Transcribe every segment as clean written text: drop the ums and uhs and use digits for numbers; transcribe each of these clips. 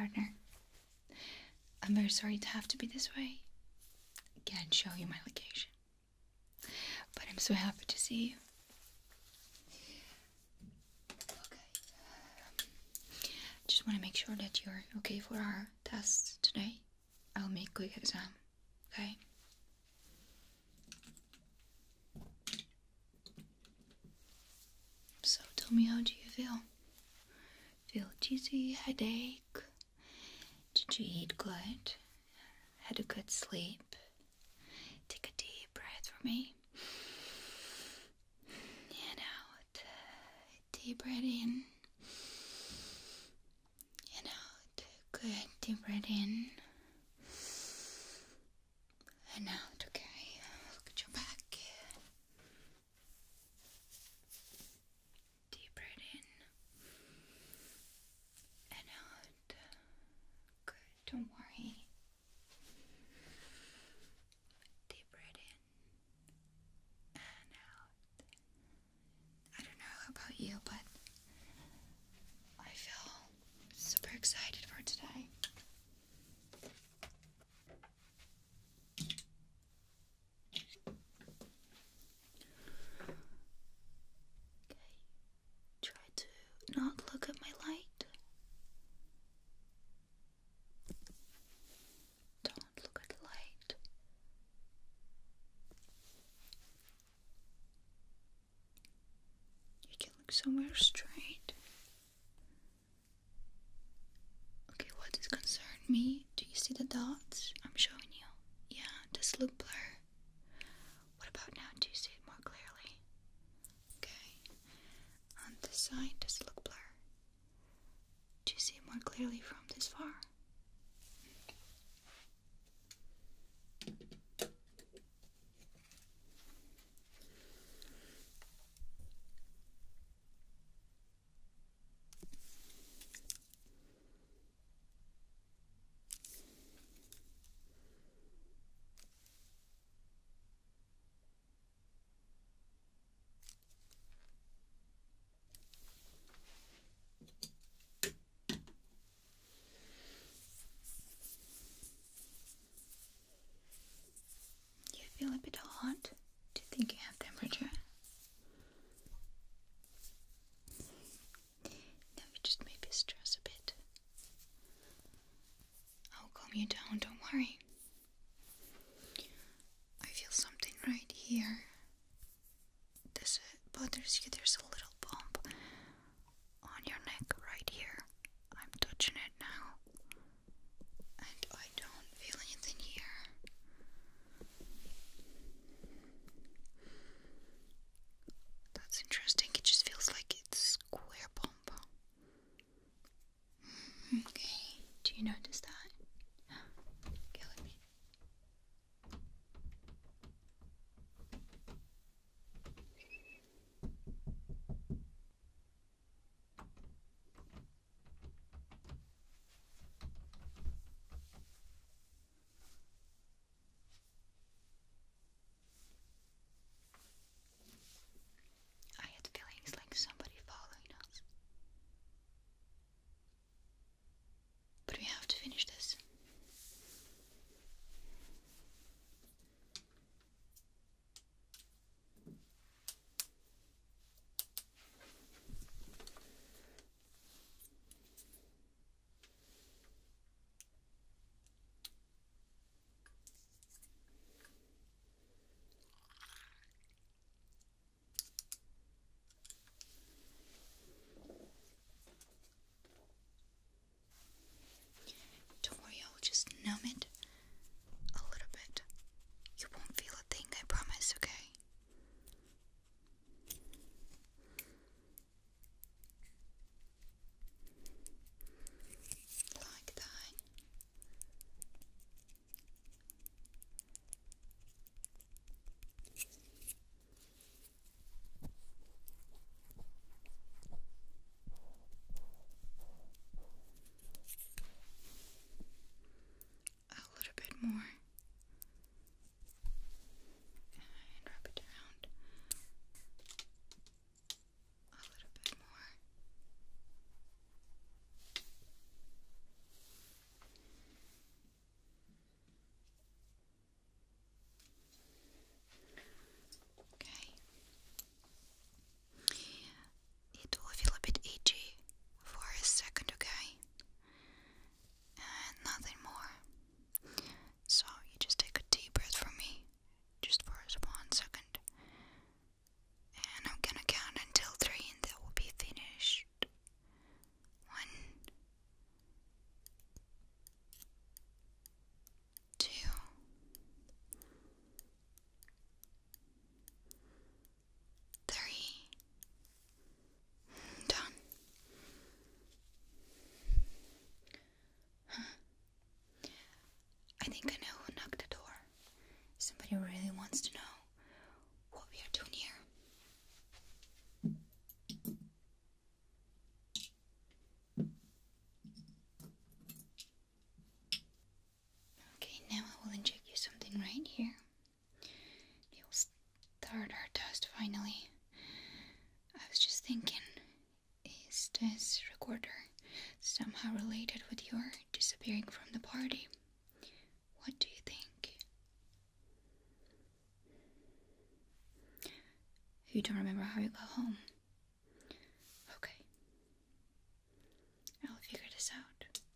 partner. I'm very sorry to have to be this way. I can't show you my location. But I'm so happy to see you. Okay. Just want to make sure that you're okay for our tests today. I'll make a quick exam, okay? So tell me, how do you feel? Feel dizzy, headache? Did you eat good? Had a good sleep? Take a deep breath for me. And out. Deep breath in. And out. Good. Deep breath in. And out. Okay. Look at your back. Deep breath in. And out. Good. Don't worry. Deep breath in. And out. I don't know about you, but I feel super excited for today. Okay, try to not look at my light. Don't look at the light. You can look somewhere straight. Okay, what does concern me? Do you see the dots I'm showing you? Yeah, does it look blur? What about now? Do you see it more clearly? Okay. On this side, does it look blur? Do you see it more clearly from this far? You feel a bit hot? Do you think you have temperature? No, you just maybe stress a bit. I'll calm you down, don't worry. I feel something right here. This bothers you. There's a little bump on your neck right here. I'm touching it now. And I don't feel anything here. That's interesting. It just feels like it's a square bump. Okay. Do you notice that? Okay, let me. I had feelings like somebody following us. But we have to finish this. Don't worry, I'll just numb it a little bit. You won't feel a thing, I promise, okay? Like that. A little bit more. And wrap it around. A little bit more. I think I know who knocked the door. Somebody really wants to know what we are doing here. Okay, now I will inject you something right here. You'll start our test finally. I was just thinking, is this recorder somehow related with your disappearing from the party? What do you think? You don't remember how you got home? Okay. I'll figure this out.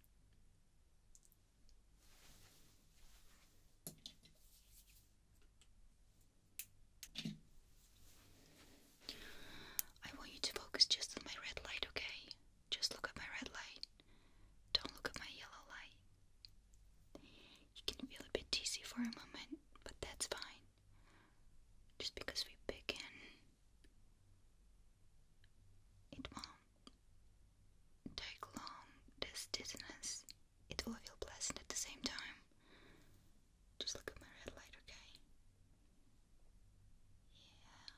I want you to focus just on my red light, okay? Just look at my red light. Don't look at my yellow light. You can feel a bit dizzy for a moment, but that's fine. Just because we begin, it won't take long. This dizziness, it will feel pleasant at the same time. Just look at my red light, okay? Yeah.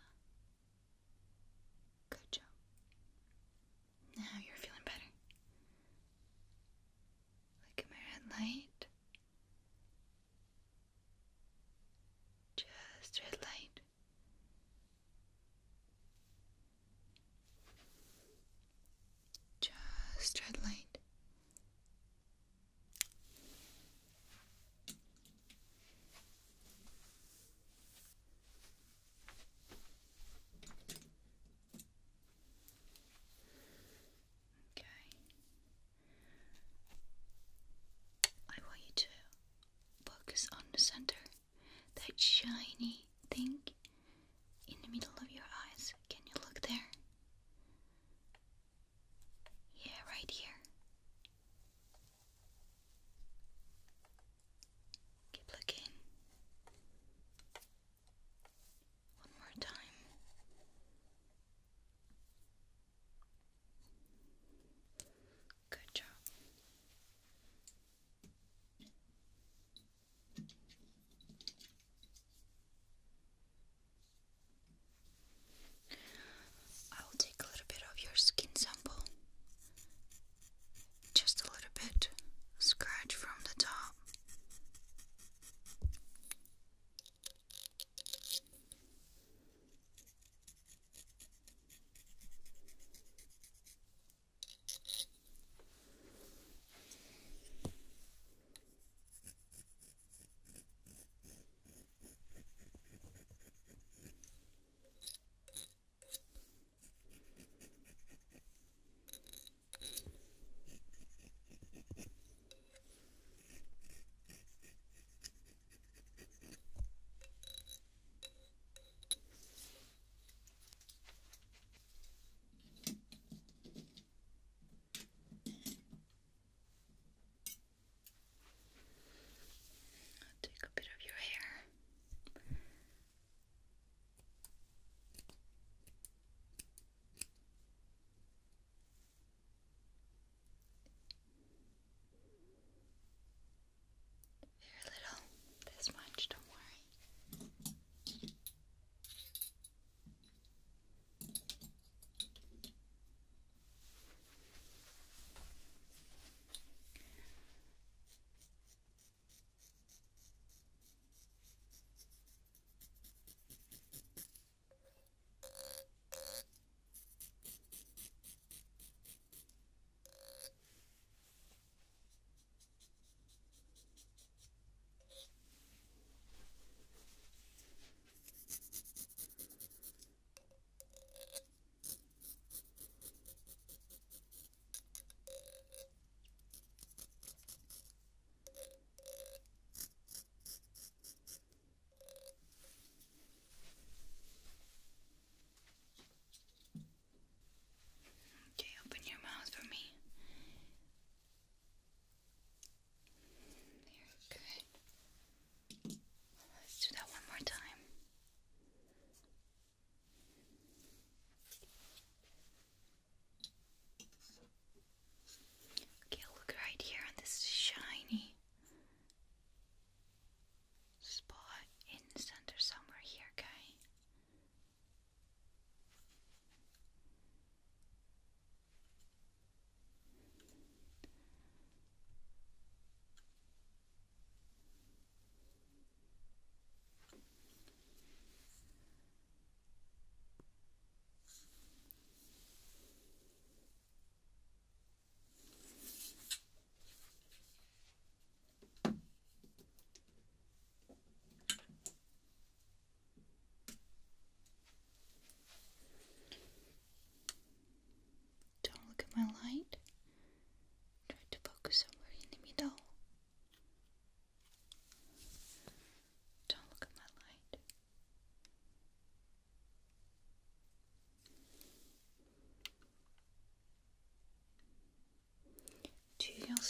Good job. Now you're feeling better. Look at my red light. Just red light. Just red light. Okay. I want you to focus on the center, that shiny thing in the middle of your eyes. Can you look there? Yeah, right here. Keep looking. One more time. Good job.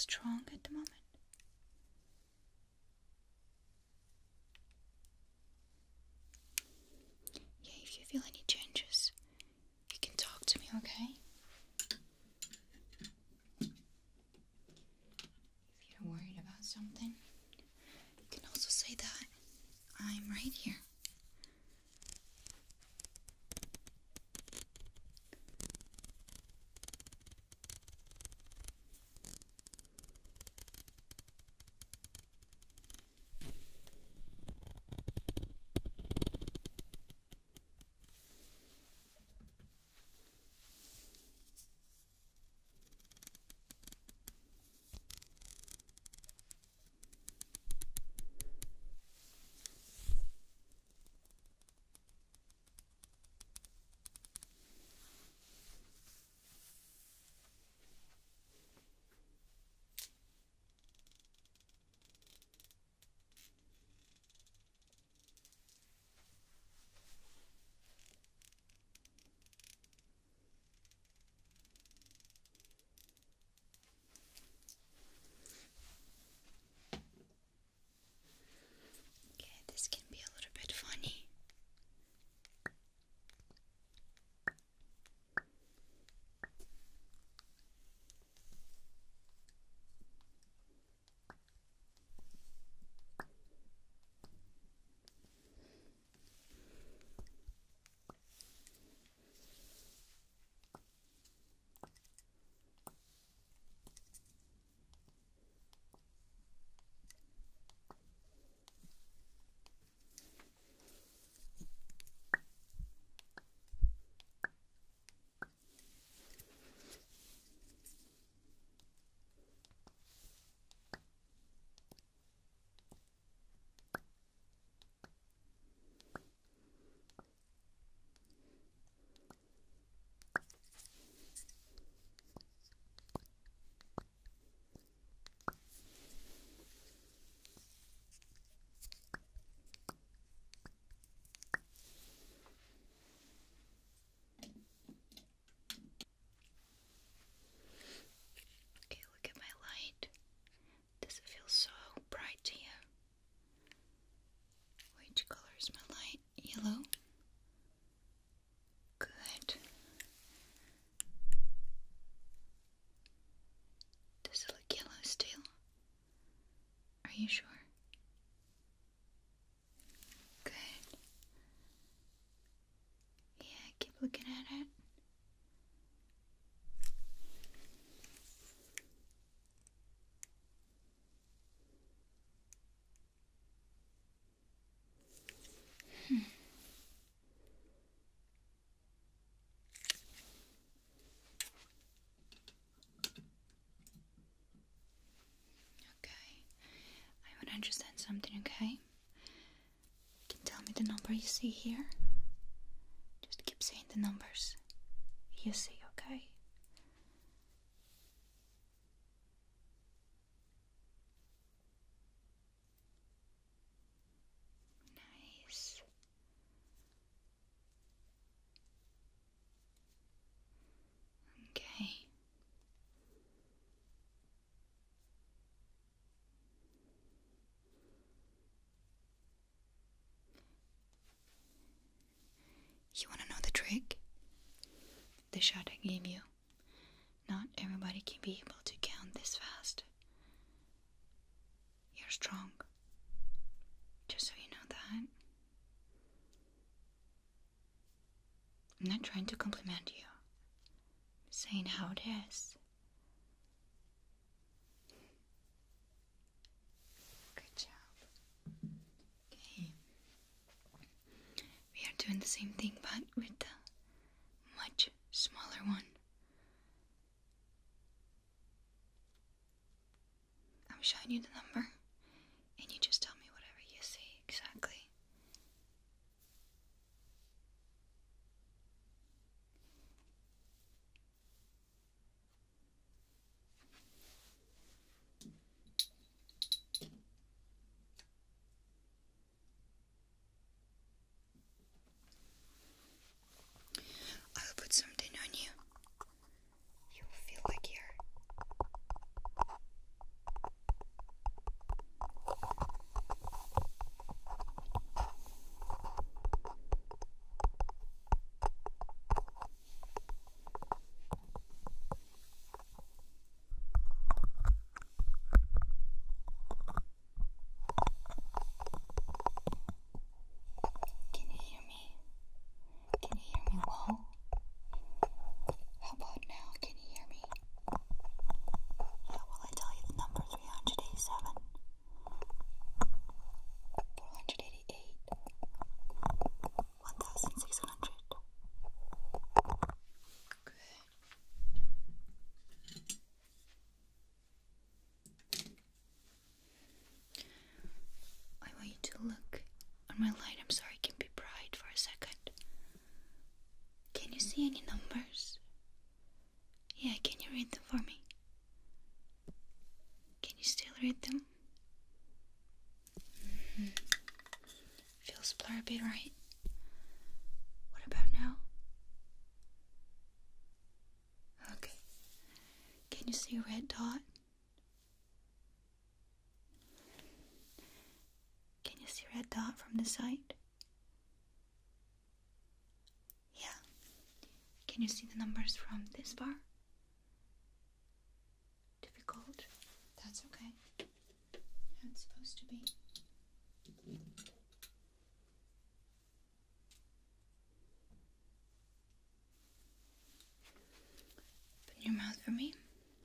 strong at the moment? Yeah, if you feel any changes, you can talk to me, okay? If you're worried about something, you can also say that. I'm right here. Okay, this can be a little bit funny. Okay, look at my light. Does it feel so bright to you? Which color is my light? Yellow? Good. Does it look yellow still? Are you sure? Good. Yeah, keep looking at it. Okay. I want to understand something, okay? You can tell me the number you see here. Just keep saying the numbers you see, okay? Nice. Okay. You want to know the trick? The shot I gave you. Not everybody can be able to count this fast. You're strong. Just so you know that. I'm not trying to compliment you. I'm saying how it is. Good job. Okay. We are doing the same thing but with the much smaller one. I'm showing you the number and you just tell me whatever you see exactly. I'll put something on you. You'll feel like you're look on my light. I'm sorry, it can be bright for a second. Can you see any numbers? Yeah, can you read them for me? Can you still read them? Feels blurry a bit, right? What about now? Okay. Can you see a red dot? Can you see a red dot from the side? Yeah. Can you see the numbers from this bar? Difficult? That's okay. How it's supposed to be. Open your mouth for me.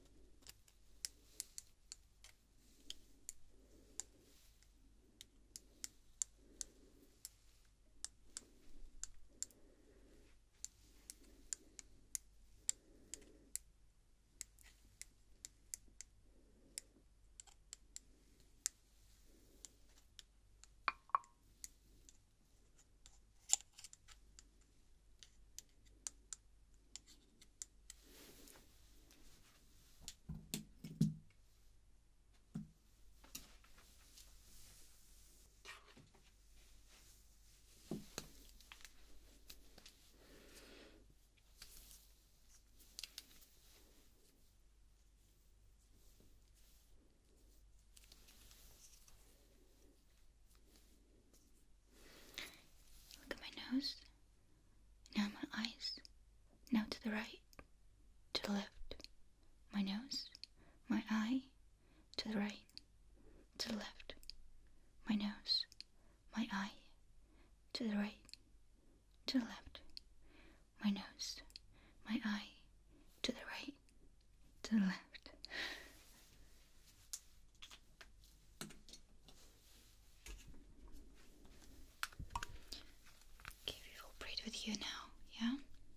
Look at my nose. Now my eyes. Now to the right. To the left. My nose. My eye. To the right. To the left. My nose. My eye. To the right. To the left. My nose. My eye. To the right. To the left. Okay, we will breathe with you now, yeah?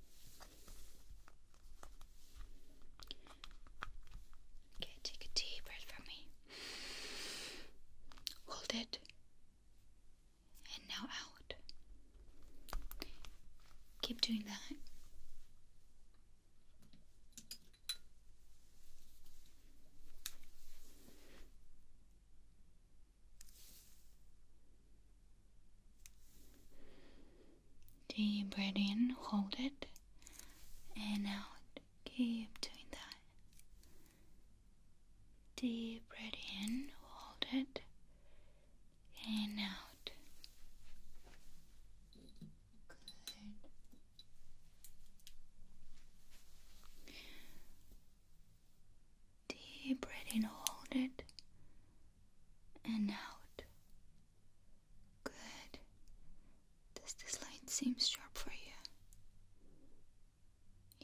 Okay, take a deep breath from me. Hold it. And now out. Keep doing that. Deep breath in, hold it, and out. Keep doing that. Deep breath in, hold it, and out. Good. Deep breath in, hold it, and out. Good. Does this light seem sharp for you? Yeah.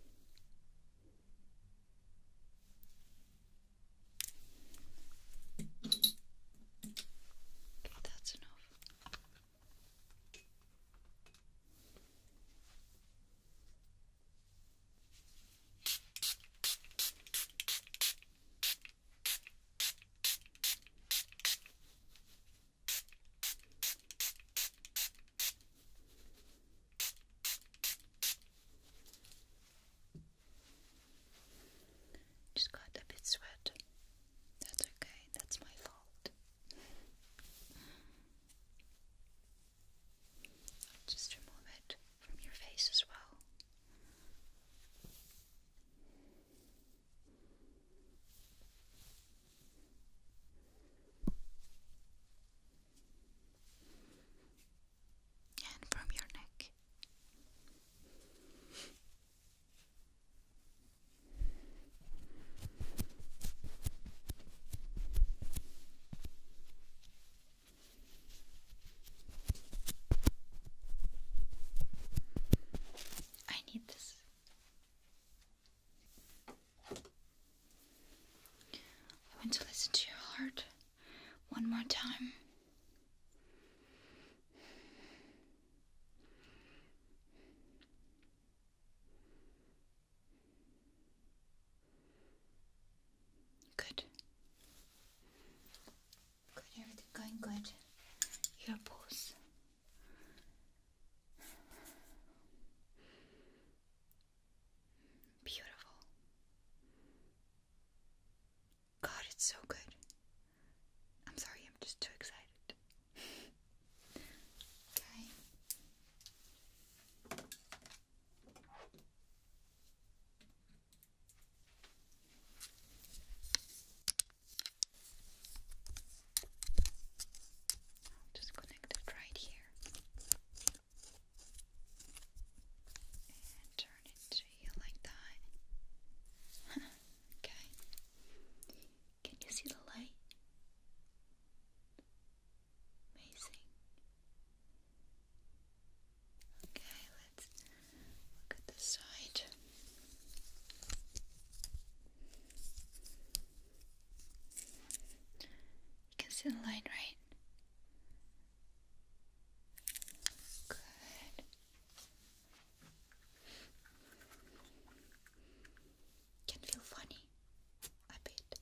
Okay, that's enough. Just got a bit sweat. That's okay, that's my fault. Just remove it from your face as well. And from your neck. I need this. I want to listen to your heart one more time. Good. Good, everything going good. your pulse. Beautiful. God, it's so good. I'm sorry, I'm just too excited. Okay. Just connect it right here. And turn it to you like that. Okay. Can you see the light? Amazing. Okay, let's look at this side. You can see the light, right? Good. Can feel funny a bit.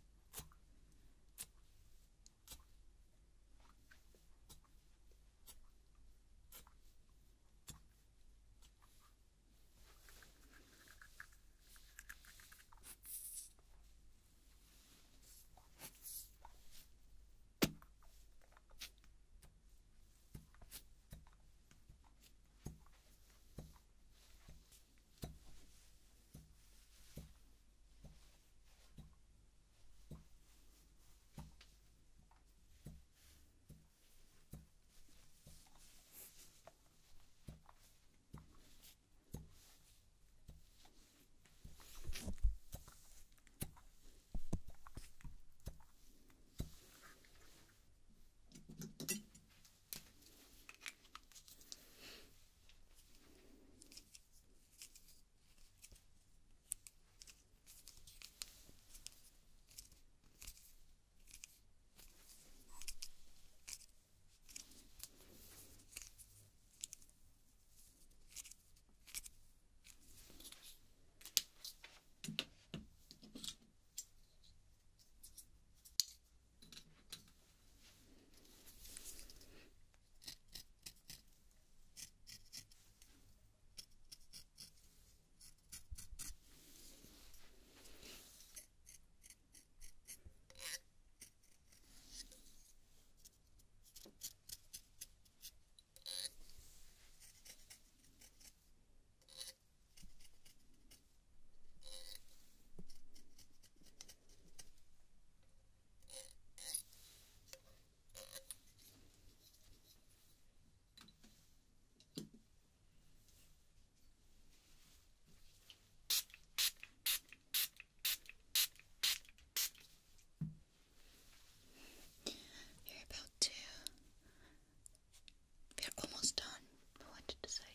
We're almost done, I wanted to say.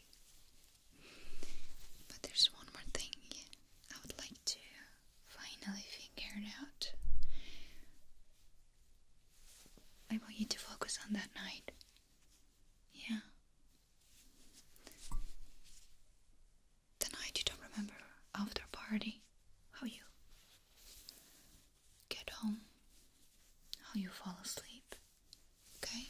But there's one more thing I would like to finally figure it out. I want you to focus on that night. Yeah. The night you don't remember after party. How you get home. How you fall asleep. Okay?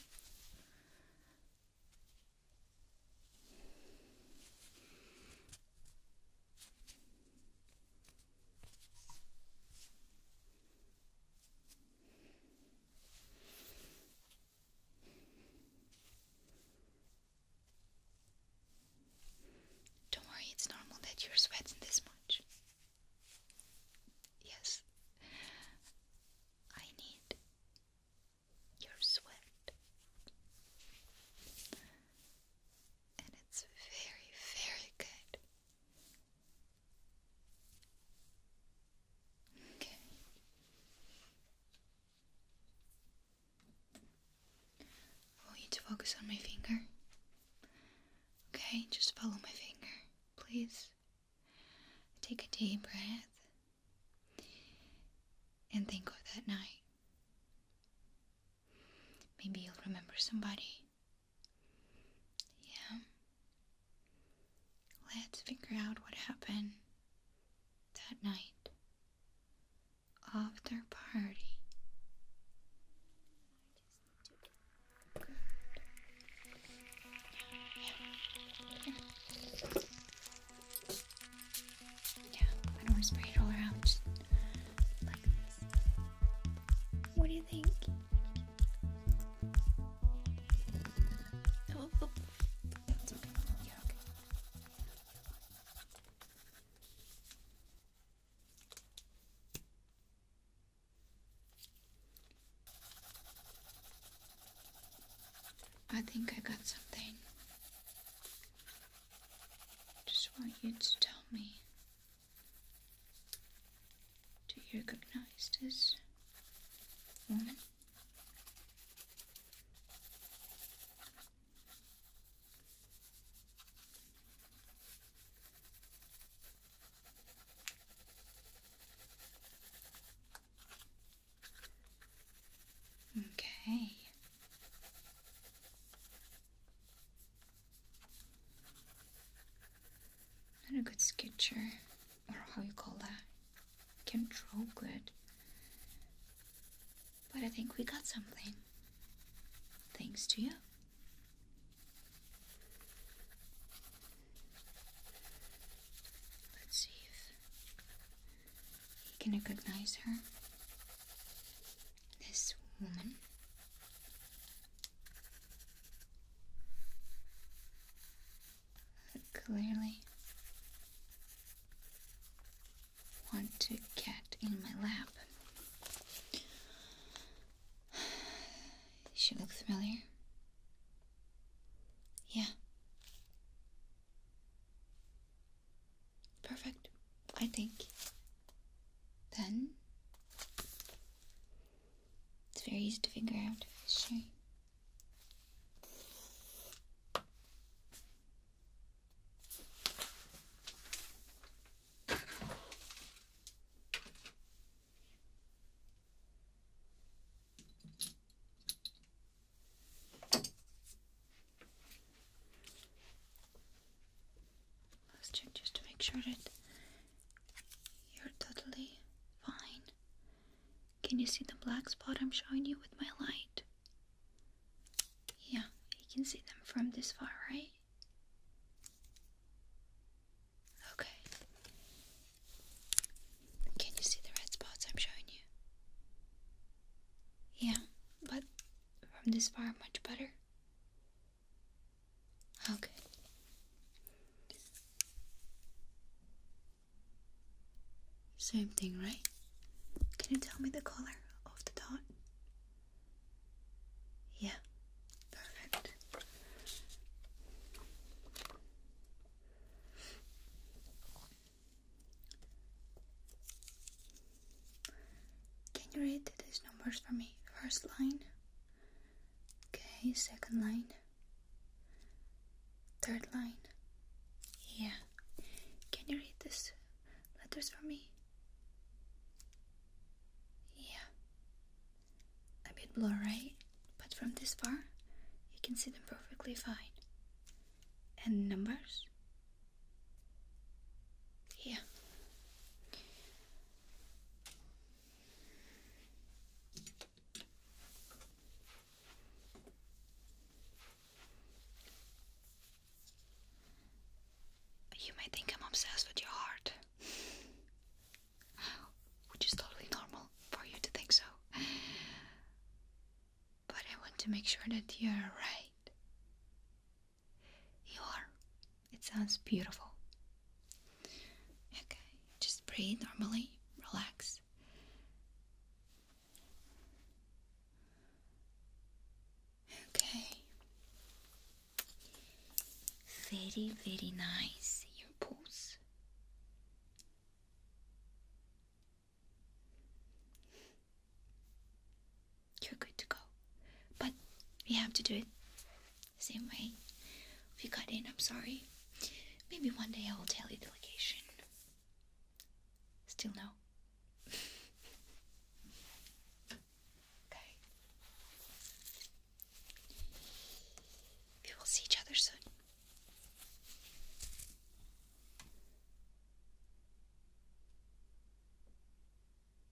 Don't worry, it's normal that you're sweating this much. Yes. I need your sweat. And it's very, very good. Okay. I want you to focus on my finger. Okay, just follow my finger, please. Take a deep breath and think of that night. Maybe you'll remember somebody. Yeah. Let's figure out what happened that night after party. Good. I think I got something. Just want you to tell me. Do you recognize this woman? Okay. Not a good sketcher, or how you call that. Can't draw good. But I think we got something. Thanks to you. Let's see if you can recognize her. This woman. Clearly want to get in my lap. She looks familiar. Yeah. Perfect. I think. Then it's very easy to figure out, is she? Let's check just to make sure that you're totally fine. Can you see the black spot I'm showing you with my light? Yeah, you can see them from this far, right? Okay. Can you see the red spots I'm showing you? Yeah, but from this far, much better. Okay. Same thing, right? Can you tell me the color of the dot? Yeah, perfect. Can you read these numbers for me? First line. Okay, second line. Third line. Yeah. Can you read these letters for me? Yeah. A bit blurry, right? But from this far, you can see them perfectly fine. And numbers? Yeah. You might think I'm obsessed with your heart, which is totally normal for you to think so. But I want to make sure that you're right. You are. It sounds beautiful. Okay, just breathe normally, relax. Okay. Very, very nice, your pose. You're good to go. But we have to do it the same way. If you got in, I'm sorry. Maybe one day I will tell you the location. Still no. Okay. We will see each other soon.